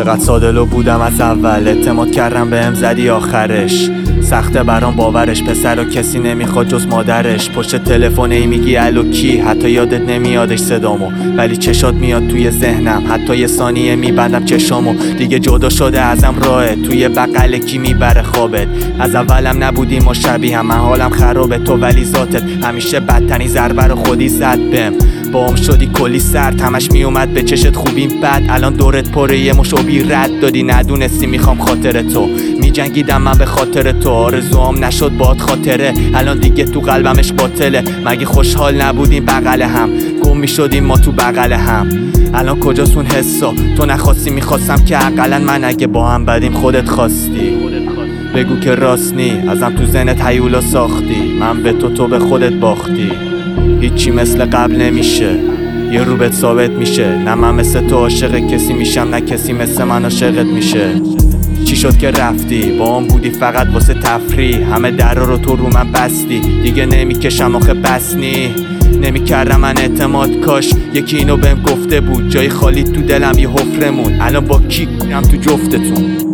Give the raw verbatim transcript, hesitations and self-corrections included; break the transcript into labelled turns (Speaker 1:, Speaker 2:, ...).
Speaker 1: چقدر سادلو بودم از اول، اعتماد کردم بهم زدی آخرش. سخته برام باورش، پسر رو کسی نمیخواد جز مادرش. پشت تلفن ای میگی الو کی، حتی یادت نمیادش صدامو، ولی چشات میاد توی ذهنم. حتی یه ثانیه میبندم چشامو، دیگه جدا شده ازم راهت. توی بغل کی میبره خوابت، از اولم نبودیم ما شبیه هم. من حالم خرابه تو ولی ذاتت همیشه بدتنی. ضربه رو خودی زد بهم، بام شدی کلی سرد، همش میومد به چشت خوبیم بد. الان دورت پره یه مش بی رد دادی، ندونستی میخوام خاطر تو. میجنگیدم من به خاطر تو، آرزوام نشد باد خاطره. الان دیگه تو قلبمش باطله، مگه خوشحال نبودیم بغل هم؟ گم میشدیم ما تو بغل هم. الان کجاست اون حسا؟ تو نخواستی، میخواستم که اقلا من اگه با هم بدیم خودت خواستی. بگو که راست نی، ازم تو ذهنت هیولا ساختی. من به تو، تو به خودت باختی. هیچی مثل قبل نمیشه، یه رو بهت ثابت میشه. نه من مثل تو عاشق کسی میشم، نه کسی مثل من عاشقت میشه. چی شد که رفتی؟ با هم بودی فقط واسه تفریح، همه درا رو تو رو من بستی. دیگه نمیکشم آخه بس نی، نمیکردم من اعتماد. کاش یکی اینو بهم گفته بود، جای خالی تو دلم یه حفره مون. الان با کی کنم تو جفتتون؟